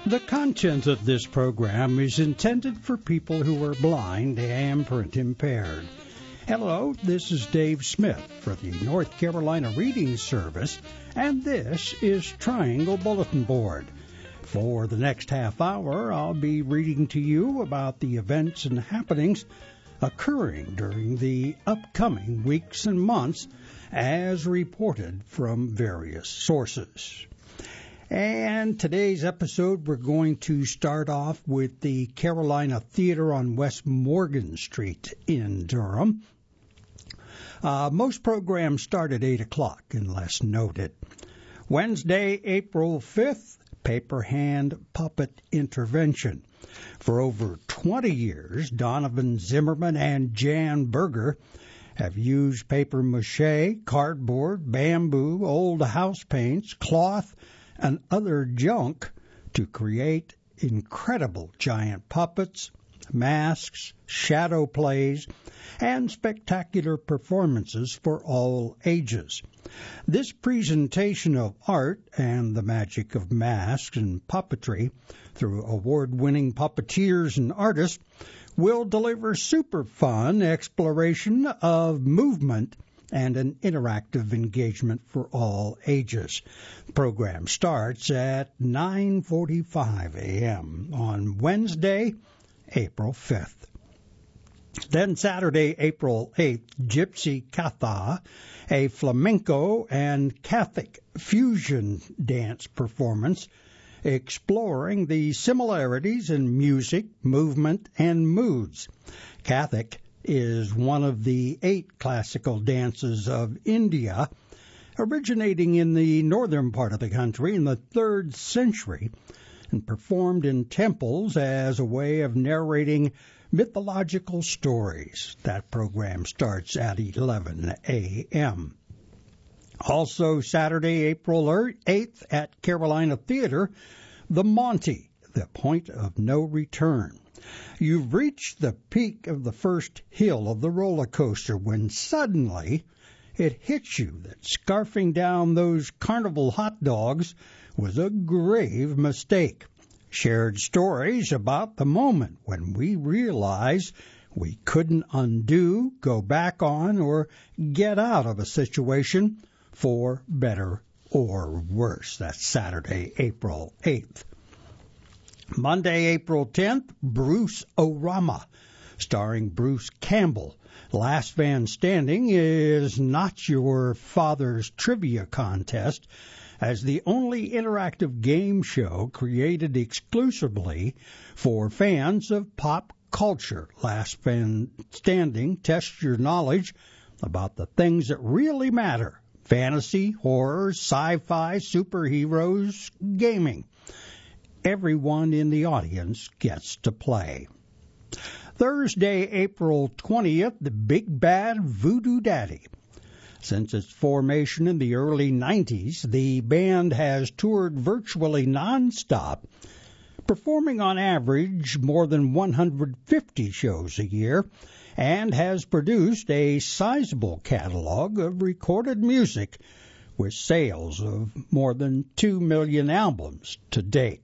The content of this program is intended for people who are blind and print impaired. Hello, this is Dave Smith for the North Carolina Reading Service, and this is Triangle Bulletin Board. For the next half hour, I'll be reading to you about the events and happenings occurring during the upcoming weeks and months as reported from various sources. And today's episode, we're going to start off with the Carolina Theater on West Morgan Street in Durham. Most programs start at 8 o'clock, unless noted. Wednesday, April 5th, Paper Hand Puppet Intervention. For over 20 years, Donovan Zimmerman and Jan Berger have used papier-mâché, cardboard, bamboo, old house paints, cloth, and other junk to create incredible giant puppets, masks, shadow plays, and spectacular performances for all ages. This presentation of art and the magic of masks and puppetry through award-winning puppeteers and artists will deliver super fun exploration of movement and an interactive engagement for all ages. The program starts at 9:45 a.m. on Wednesday, April 5th. Then Saturday, April 8th, Gypsy Katha, a flamenco and Catholic fusion dance performance exploring the similarities in music, movement, and moods. Catholic is one of the 8 classical dances of India, originating in the northern part of the country in the 3rd century and performed in temples as a way of narrating mythological stories. That program starts at 11 a.m. Also Saturday, April 8th at Carolina Theater, The Monty, The Point of No Return. You've reached the peak of the first hill of the roller coaster when suddenly it hits you that scarfing down those carnival hot dogs was a grave mistake. Shared stories about the moment when we realized we couldn't undo, go back on, or get out of a situation for better or worse. That's Saturday, April 8th. Monday, April 10th, Bruce O'Rama, starring Bruce Campbell. Last Man Standing is not your father's trivia contest, as the only interactive game show created exclusively for fans of pop culture. Last Man Standing tests your knowledge about the things that really matter: fantasy, horror, sci-fi, superheroes, gaming. Everyone in the audience gets to play. Thursday, April 20th, the Big Bad Voodoo Daddy. Since its formation in the early 90s, the band has toured virtually nonstop, performing on average more than 150 shows a year, and has produced a sizable catalog of recorded music with sales of more than 2 million albums to date.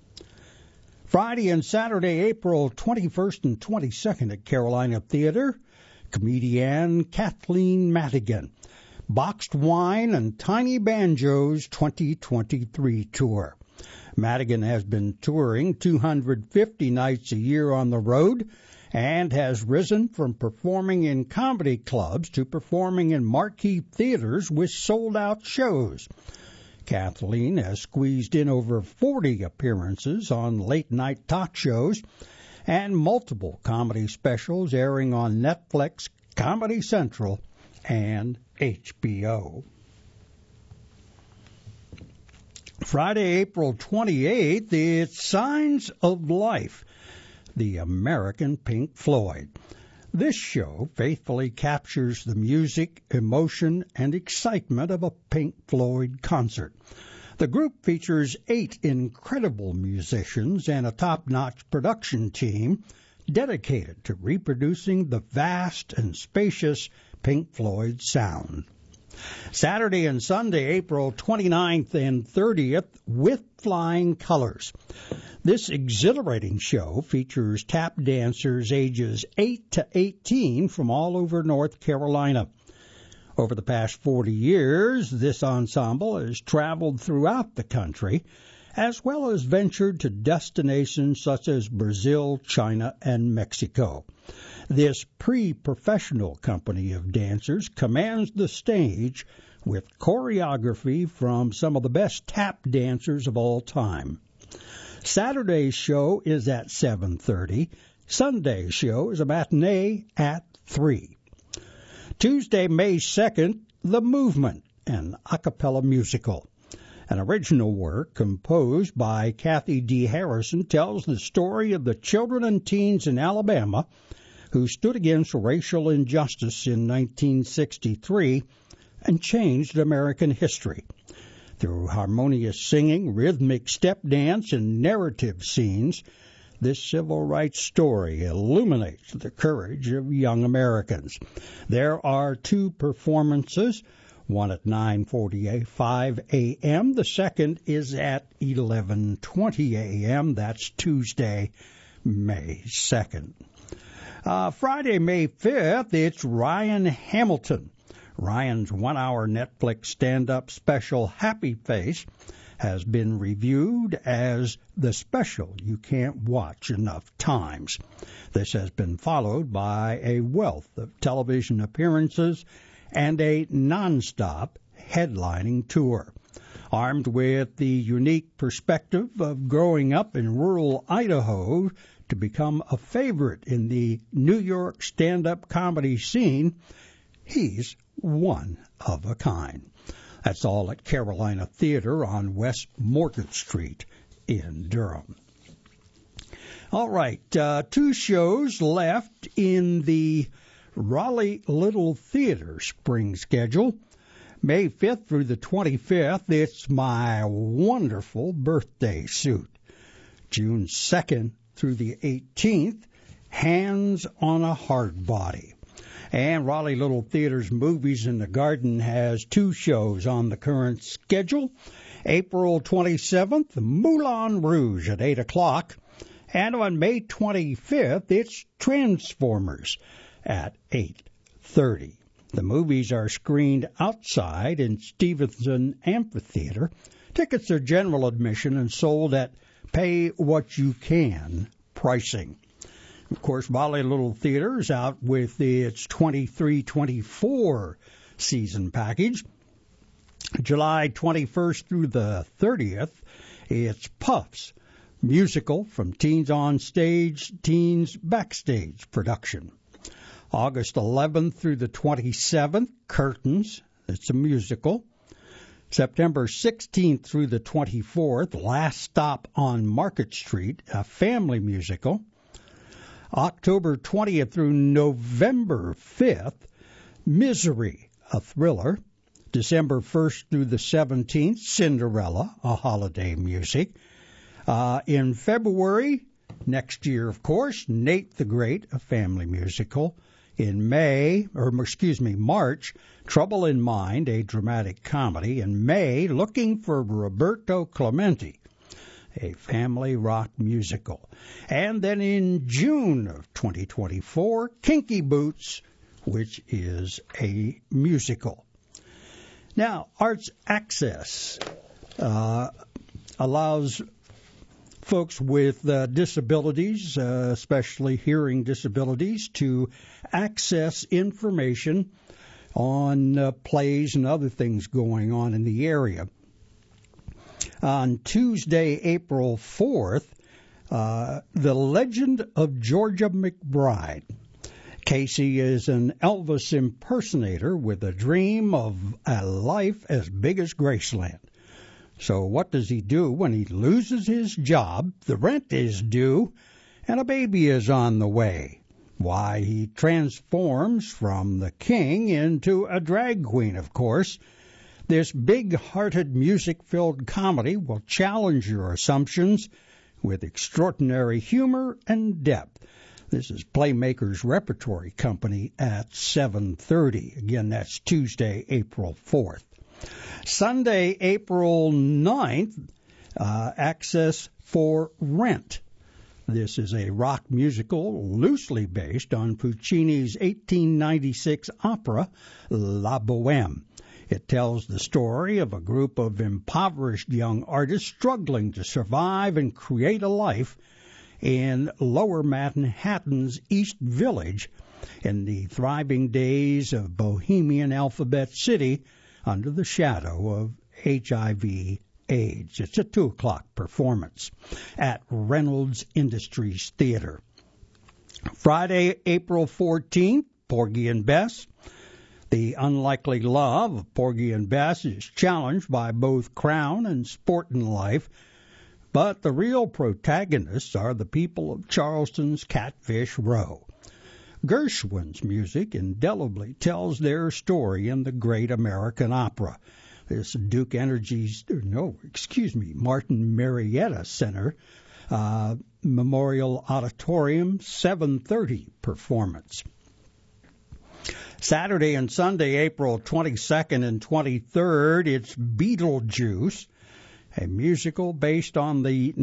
Friday and Saturday, April 21st and 22nd at Carolina Theater, comedian Kathleen Madigan, Boxed Wine and Tiny Banjos 2023 tour. Madigan has been touring 250 nights a year on the road and has risen from performing in comedy clubs to performing in marquee theaters with sold-out shows. Kathleen has squeezed in over 40 appearances on late-night talk shows and multiple comedy specials airing on Netflix, Comedy Central, and HBO. Friday, April 28th, it's Signs of Life, the American Pink Floyd. This show faithfully captures the music, emotion, and excitement of a Pink Floyd concert. The group features 8 incredible musicians and a top-notch production team dedicated to reproducing the vast and spacious Pink Floyd sound. Saturday and Sunday, April 29th and 30th, With Flying Colors. This exhilarating show features tap dancers ages 8 to 18 from all over North Carolina. Over the past 40 years, this ensemble has traveled throughout the country, as well as ventured to destinations such as Brazil, China, and Mexico. This pre-professional company of dancers commands the stage with choreography from some of the best tap dancers of all time. Saturday's show is at 7:30. Sunday's show is a matinee at 3. Tuesday, May 2nd, The Movement, an a cappella musical. An original work composed by Kathy D. Harrison tells the story of the children and teens in Alabama who stood against racial injustice in 1963 and changed American history. Through harmonious singing, rhythmic step dance, and narrative scenes, this civil rights story illuminates the courage of young Americans. There are 2 performances, one at 9:45 a.m. The second is at 11:20 a.m. That's Tuesday, May 2nd. Friday, May 5th, it's Ryan Hamilton. Ryan's 1-hour Netflix stand-up special, Happy Face, has been reviewed as the special you can't watch enough times. This has been followed by a wealth of television appearances and a nonstop headlining tour. Armed with the unique perspective of growing up in rural Idaho to become a favorite in the New York stand-up comedy scene, he's one of a kind. That's all at Carolina Theater on West Morgan Street in Durham. All right, 2 shows left in the Raleigh Little Theater spring schedule. May 5th through the 25th, it's My Wonderful Birthday Suit. June 2nd through the 18th, Hands on a Hard Body. And Raleigh Little Theater's Movies in the Garden has 2 shows on the current schedule. April 27th, Moulin Rouge at 8 o'clock. And on May 25th, it's Transformers at 8:30. The movies are screened outside in Stevenson Amphitheater. Tickets are general admission and sold at pay-what-you-can pricing. Of course, Raleigh Little Theater is out with its 23-24 season package. July 21st through the 30th, it's Puffs, musical from Teens on Stage, Teens Backstage production. August 11th through the 27th, Curtains, it's a musical. September 16th through the 24th, Last Stop on Market Street, a family musical. October 20th through November 5th, Misery, a thriller. December 1st through the 17th, Cinderella, a holiday music. In February, next year, of course, Nate the Great, a family musical. In March, Trouble in Mind, a dramatic comedy. In May, Looking for Roberto Clemente, a family rock musical. And then in June of 2024, Kinky Boots, which is a musical. Now, Arts Access allows folks with disabilities, especially hearing disabilities, to access information on plays and other things going on in the area. On Tuesday, April 4th, The Legend of Georgia McBride. Casey is an Elvis impersonator with a dream of a life as big as Graceland. So what does he do when he loses his job, the rent is due, and a baby is on the way? Why, he transforms from the king into a drag queen, of course. This big-hearted, music-filled comedy will challenge your assumptions with extraordinary humor and depth. This is Playmakers Repertory Company at 7:30. Again, that's Tuesday, April 4th. Sunday, April 9th, Access for Rent. This is a rock musical loosely based on Puccini's 1896 opera La Bohème. It tells the story of a group of impoverished young artists struggling to survive and create a life in Lower Manhattan's East Village in the thriving days of Bohemian Alphabet City under the shadow of HIV/AIDS. It's a 2 o'clock performance at Reynolds Industries Theater. Friday, April 14th, Porgy and Bess. The unlikely love of Porgy and Bess is challenged by both Crown and Sportin' Life, but the real protagonists are the people of Charleston's Catfish Row. Gershwin's music indelibly tells their story in the Great American Opera. This Martin Marietta Center Memorial Auditorium 7:30 performance. Saturday and Sunday, April 22nd and 23rd, it's Beetlejuice, a musical based on the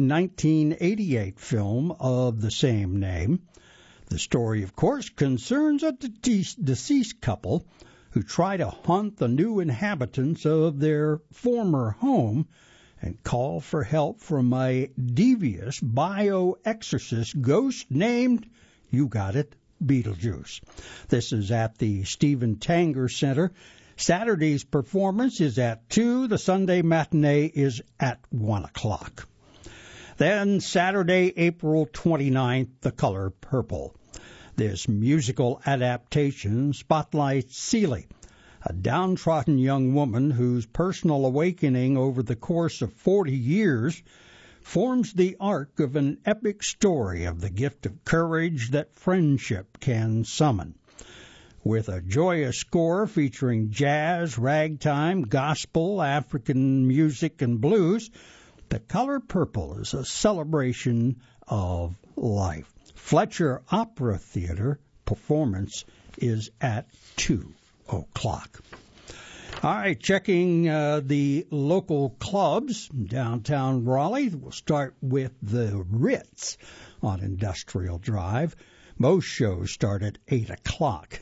1988 film of the same name. The story, of course, concerns a deceased couple who try to haunt the new inhabitants of their former home and call for help from a devious bioexorcist ghost named, you got it, Beetlejuice. This is at the Stephen Tanger Center. Saturday's performance is at 2. The Sunday matinee is at 1 o'clock. Then Saturday, April 29th, The Color Purple. This musical adaptation spotlights Celie, a downtrodden young woman whose personal awakening over the course of 40 years forms the arc of an epic story of the gift of courage that friendship can summon. With a joyous score featuring jazz, ragtime, gospel, African music, and blues, The Color Purple is a celebration of life. Fletcher Opera Theater performance is at 2 o'clock. All right, checking the local clubs downtown Raleigh. We'll start with the Ritz on Industrial Drive. Most shows start at 8 o'clock.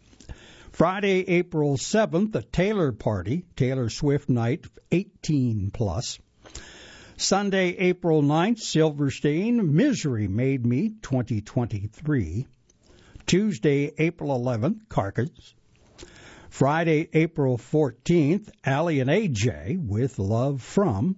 Friday, April 7th, a Taylor Party, Taylor Swift Night, 18 plus. Sunday, April 9th, Silverstein, Misery Made Me, 2023. Tuesday, April 11th, Carcass. Friday, April 14th, Allie and AJ with Love From.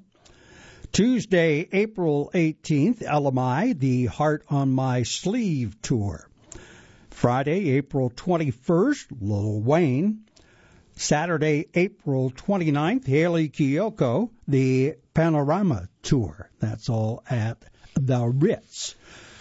Tuesday, April 18th, LMI, the Heart on My Sleeve Tour. Friday, April 21st, Lil Wayne. Saturday, April 29th, Haley Kiyoko, the Panorama Tour. That's all at the Ritz.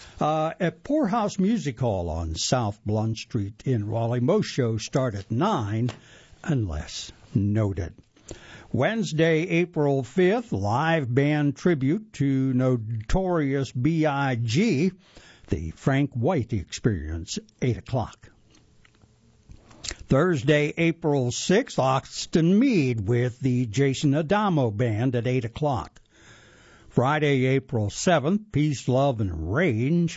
At Poorhouse Music Hall on South Blunt Street in Raleigh, most shows start at 9, unless noted. Wednesday, April 5th, live band tribute to Notorious B.I.G., the Frank White Experience, 8 o'clock. Thursday, April 6th, Oxton Mead with the Jason Adamo Band at 8 o'clock. Friday, April 7th, Peace, Love, and Rage,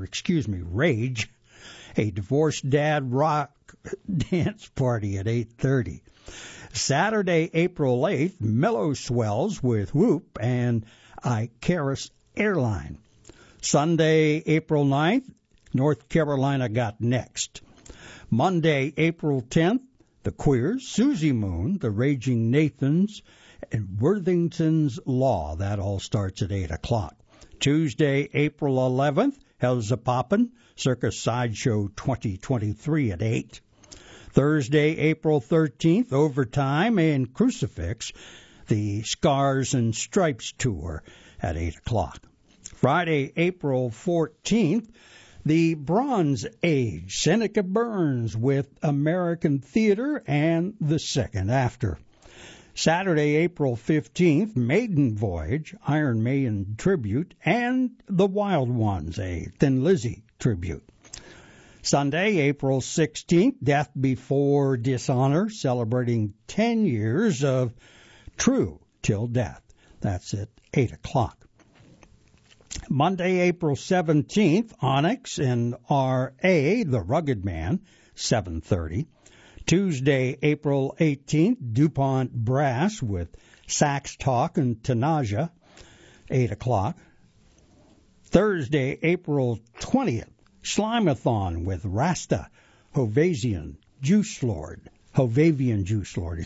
a divorced dad rock dance party at 8:30. Saturday, April 8th, Mellow Swells with Whoop and Icarus Airline. Sunday, April 9th, North Carolina Got Next. Monday, April 10th, The Queers, Susie Moon, The Raging Nathans, and Worthington's Law. That all starts at 8 o'clock. Tuesday, April 11th, Hell's a Poppin', Circus Sideshow 2023 at 8. Thursday, April 13th, Overtime and Crucifix, the Scars and Stripes Tour at 8 o'clock. Friday, April 14th, the Bronze Age, Seneca Burns with American Theater and The Second After. Saturday, April 15th, Maiden Voyage, Iron Maiden Tribute, and The Wild Ones, a Thin Lizzy Tribute. Sunday, April 16th, Death Before Dishonor, celebrating 10 years of True Till Death. That's at 8 o'clock. Monday, April 17th, Onyx and R.A., The Rugged Man, 7:30. Tuesday, April 18th, DuPont Brass with Sax Talk and Tanaja, 8 o'clock. Thursday, April 20th, Slimathon with Rasta, Hovavian Juice Lord, Hovavian Juice Lord.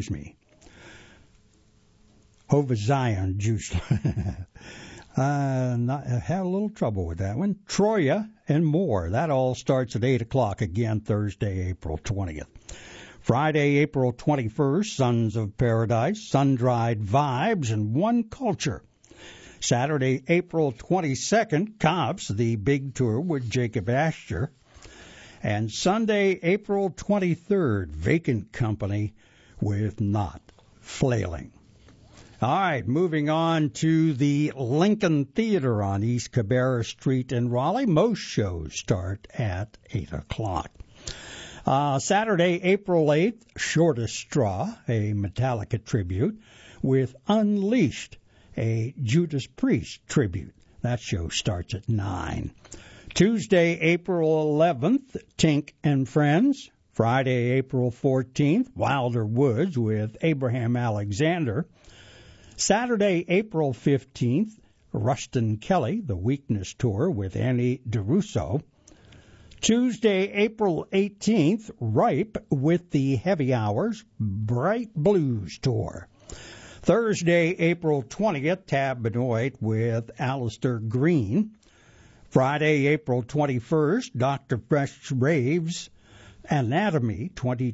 I had a little trouble with that one. Troya and more. That all starts at 8 o'clock again, Thursday, April 20th. Friday, April 21st, Sons of Paradise, Sun-Dried Vibes, and One Culture. Saturday, April 22nd, Cops, the big tour with Jacob Astor. And Sunday, April 23rd, Vacant Company with Not Flailing. All right, moving on to the Lincoln Theater on East Cabarrus Street in Raleigh. Most shows start at 8 o'clock. Saturday, April 8th, Shortest Straw, a Metallica tribute, with Unleashed, a Judas Priest tribute. That show starts at 9. Tuesday, April 11th, Tink and Friends. Friday, April 14th, Wilder Woods with Abraham Alexander. Saturday, April 15th, Ruston Kelly, The Weakness Tour with Annie DeRusso. Tuesday, April 18th, Ripe with the Heavy Hours Bright Blues Tour. Thursday, April 20th, Tab Benoit with Alistair Green. Friday, April 21st, Dr. Fresh Raves Anatomy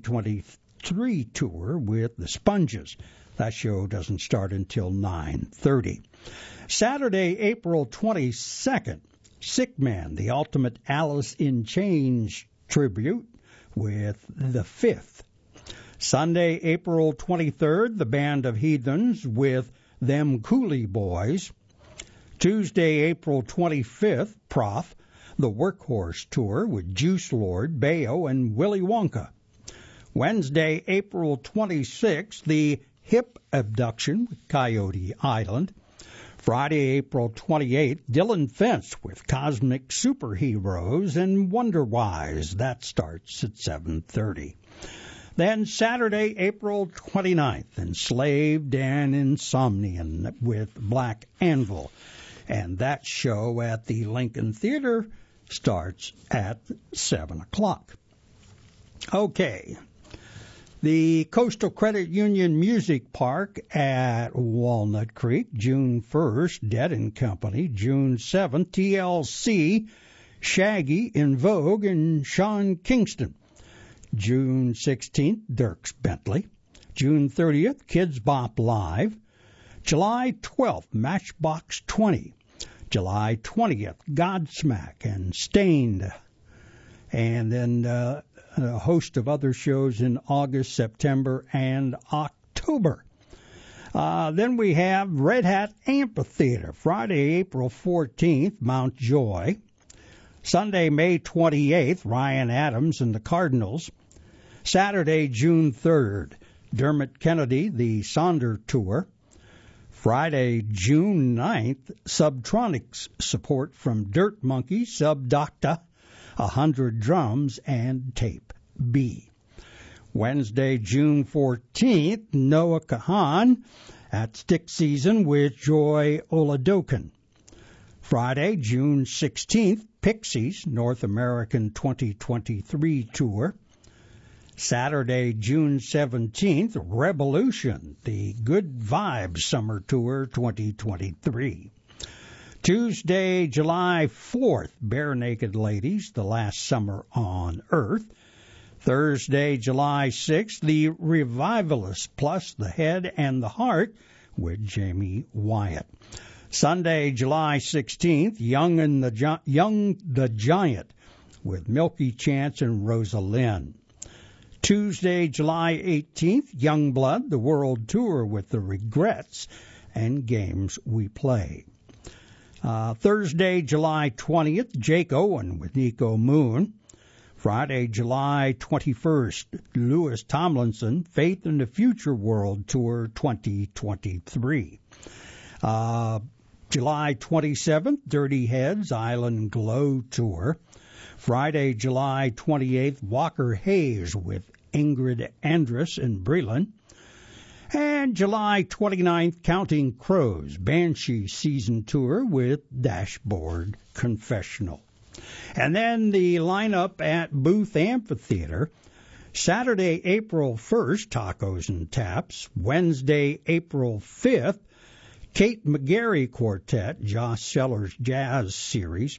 2023 Tour with the Sponges. That show doesn't start until 9:30. Saturday, April 22nd, Sick Man, the Ultimate Alice in Chains tribute with The Fifth. Sunday, April 23rd, the Band of Heathens with Them Coolie Boys. Tuesday, April 25th, Prof, the Workhorse Tour with Juice Lord, Bayo, and Willy Wonka. Wednesday, April 26th, the Hip Abduction with Coyote Island. Friday, April 28th, Dylan Fence with Cosmic Superheroes and Wonderwise. That starts at 7:30. Then Saturday, April 29th, Enslaved and Insomnian with Black Anvil. And that show at the Lincoln Theater starts at 7 o'clock. Okay. The Coastal Credit Union Music Park at Walnut Creek, June 1st, Dead and Company. June 7th, TLC, Shaggy, In Vogue, and Sean Kingston. June 16th, Dierks Bentley. June 30th, Kids Bop Live. July 12th, Matchbox 20. July 20th, Godsmack and Stained. And then a host of other shows in August, September, and October. Then we have Red Hat Amphitheater, Friday, April 14th, Mount Joy. Sunday, May 28th, Ryan Adams and the Cardinals. Saturday, June 3rd, Dermot Kennedy, the Sonder Tour. Friday, June 9th, Subtronics support from Dirt Monkey, Subdocta, 100 Drums, and Tape B. Wednesday, June 14th, Noah Kahan at Stick Season with Joy Oladokin. Friday, June 16th, Pixies, North American 2023 Tour. Saturday, June 17th, Revolution, the Good Vibes Summer Tour 2023. Tuesday, July 4th, Bare Naked Ladies, The Last Summer on Earth. Thursday, July 6th, The Revivalists plus The Head and the Heart with Jamie Wyatt. Sunday, July 16th, Young the Giant with Milky Chance and Rosa Lynn. Tuesday, July 18th, Youngblood, the World Tour with The Regrets and Games We Play. Thursday, July 20th, Jake Owen with Nico Moon. Friday, July 21st, Louis Tomlinson, Faith in the Future World Tour 2023. July 27th, Dirty Heads Island Glow Tour. Friday, July 28th, Walker Hayes with Ingrid Andress in Breland. And July 29th, Counting Crows Banshee Season Tour with Dashboard Confessional. And then the lineup at Booth Amphitheater. Saturday, April 1st, Tacos and Taps. Wednesday, April 5th, Kate McGarry Quartet, Josh Sellers Jazz Series.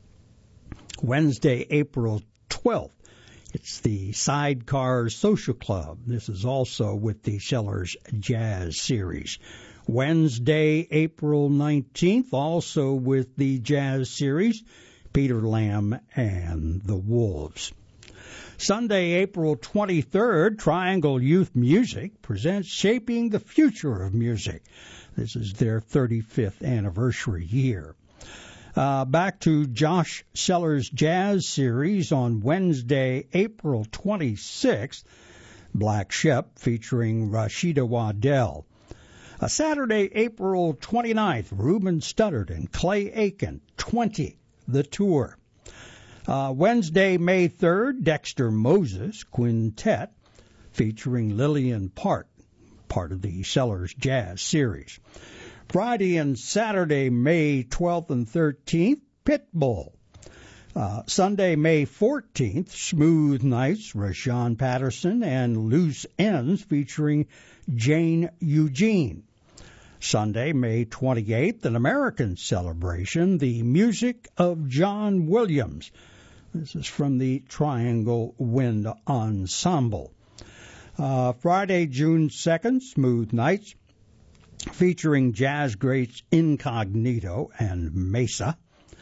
Wednesday, April 12th, it's the Sidecar Social Club. This is also with the Sellers Jazz Series. Wednesday, April 19th, also with the Jazz Series, Peter Lamb and the Wolves. Sunday, April 23rd, Triangle Youth Music presents Shaping the Future of Music. This is their 35th anniversary year. Back to Josh Sellers Jazz Series on Wednesday, April 26th, Black Shep featuring Rashida Waddell. Saturday, April 29th, Reuben Studdard and Clay Aiken, 20, the tour. Wednesday, May 3rd, Dexter Moses Quintet featuring Lillian Part, part of the Sellers Jazz Series. Friday and Saturday, May 12th and 13th, Pitbull. Sunday, May 14th, Smooth Nights, Rashawn Patterson and Loose Ends featuring Jane Eugene. Sunday, May 28th, an American celebration, the music of John Williams. This is from the Triangle Wind Ensemble. Friday, June 2nd, Smooth Nights, featuring jazz greats Incognito and Mesa.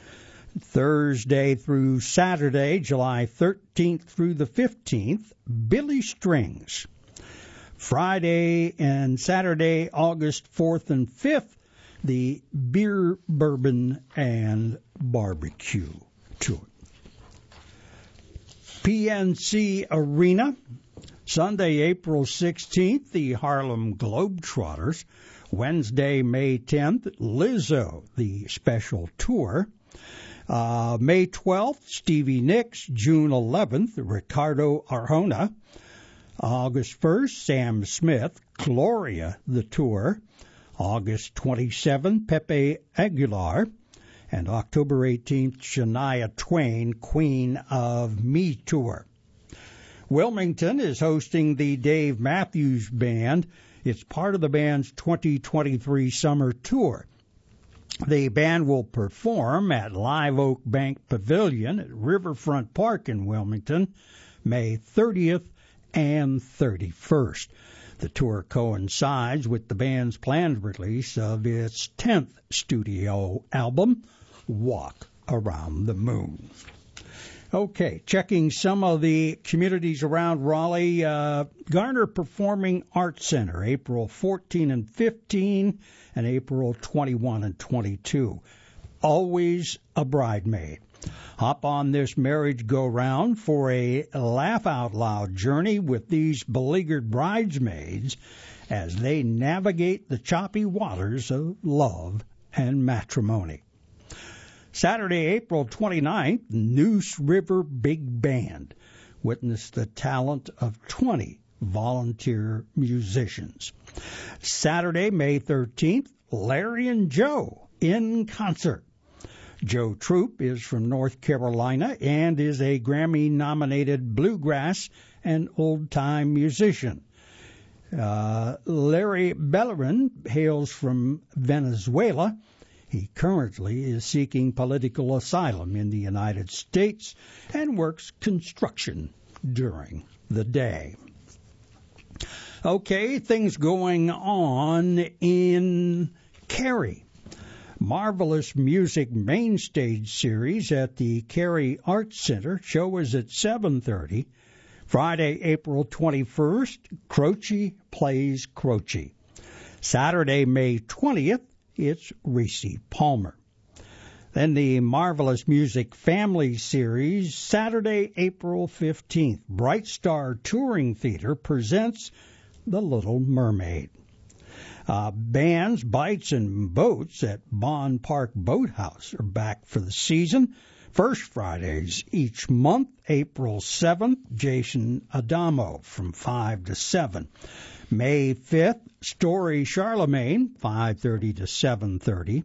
Thursday through Saturday, July 13th through the 15th, Billy Strings. Friday and Saturday, August 4th and 5th, the Beer, Bourbon, and Barbecue Tour. PNC Arena, Sunday, April 16th, the Harlem Globetrotters. Wednesday, May 10th, Lizzo, the special tour. May 12th, Stevie Nicks. June 11th, Ricardo Arjona. August 1st, Sam Smith, Gloria, the tour. August 27th, Pepe Aguilar. And October 18th, Shania Twain, Queen of Me tour. Wilmington is hosting the Dave Matthews Band. It's part of the band's 2023 summer tour. The band will perform at Live Oak Bank Pavilion at Riverfront Park in Wilmington, May 30th and 31st. The tour coincides with the band's planned release of its 10th studio album, Walk Around the Moon. Okay, checking some of the communities around Raleigh. Garner Performing Arts Center, April 14 and 15, and April 21 and 22. Always a bridemaid. Hop on this marriage go-round for a laugh-out-loud journey with these beleaguered bridesmaids as they navigate the choppy waters of love and matrimony. Saturday, April 29th, Neuse River Big Band. Witness the talent of 20 volunteer musicians. Saturday, May 13th, Larry and Joe in concert. Joe Troop is from North Carolina and is a Grammy-nominated bluegrass and old-time musician. Larry Bellerin hails from Venezuela. He currently is seeking political asylum in the United States and works construction during the day. Okay, things going on in Cary. Marvelous Music Main Stage Series at the Cary Arts Center. Show is at 7:30. Friday, April 21st, Croce plays Croce. Saturday, May 20th, it's Reese Palmer. Then the Marvelous Music Family Series, Saturday, April 15th. Bright Star Touring Theater presents The Little Mermaid. Bands, Bites, and Boats at Bond Park Boathouse are back for the season. First Fridays each month, April 7th, Jason Adamo from 5 to 7. May 5th, Story Charlemagne, 5:30 to 7:30.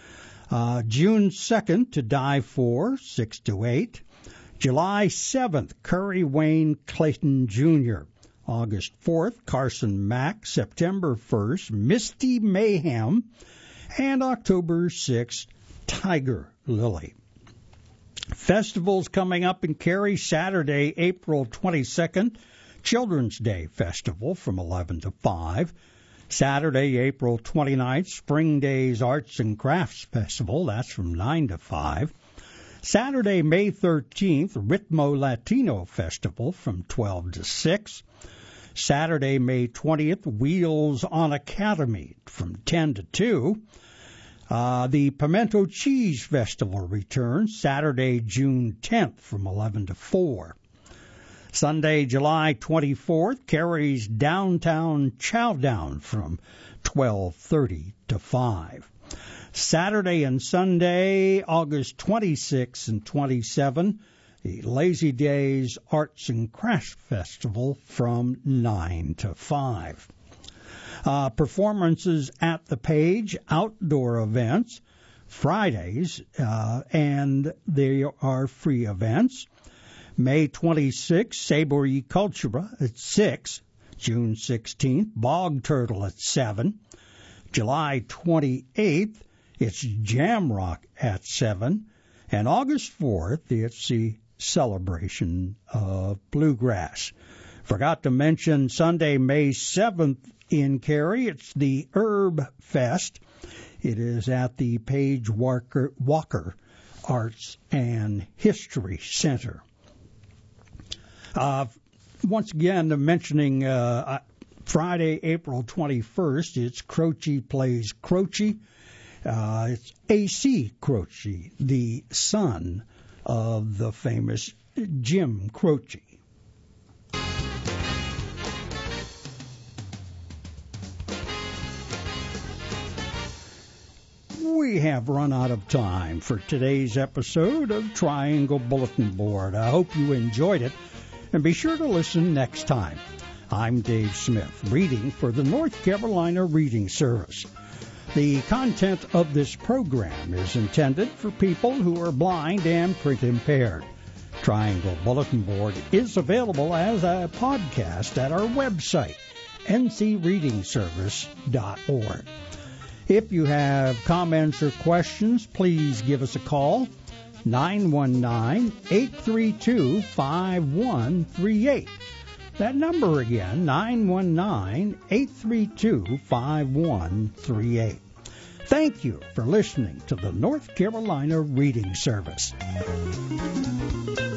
June 2nd, To Die For, 6 to 8. July 7th, Curry Wayne Clayton Jr. August 4th, Carson Mack. September 1st, Misty Mayhem. And October 6th, Tiger Lily. Festivals coming up in Cary. Saturday, April 22nd, Children's Day Festival from 11 to 5. Saturday, April 29th, Spring Days Arts and Crafts Festival. That's from 9 to 5. Saturday, May 13th, Ritmo Latino Festival from 12 to 6. Saturday, May 20th, Wheels on Academy from 10 to 2. The Pimento Cheese Festival returns Saturday, June 10th from 11 to 4. Sunday, July 24th, Cary's Downtown Chowdown from 12:30 to 5. Saturday and Sunday, August 26 and 27, the Lazy Days Arts and Crafts Festival from 9 to 5. Performances at the Page, outdoor events, Fridays, and there are free events. May 26th, Sabori Cultura at 6. June 16th, Bog Turtle at 7. July 28th, it's Jamrock at 7. And August 4th, it's the Celebration of Bluegrass. Forgot to mention Sunday, May 7th in Cary, it's the Herb Fest. It is at the Page Walker Arts and History Center. Once again, mentioning Friday, April 21st, it's Croce Plays Croce. It's A.C. Croce, the son of the famous Jim Croce. We have run out of time for today's episode of Triangle Bulletin Board. I hope you enjoyed it, and be sure to listen next time. I'm Dave Smith, reading for the North Carolina Reading Service. The content of this program is intended for people who are blind and print impaired. Triangle Bulletin Board is available as a podcast at our website, ncreadingservice.org. If you have comments or questions, please give us a call, 919-832-5138. That number again, 919-832-5138. Thank you for listening to the North Carolina Reading Service.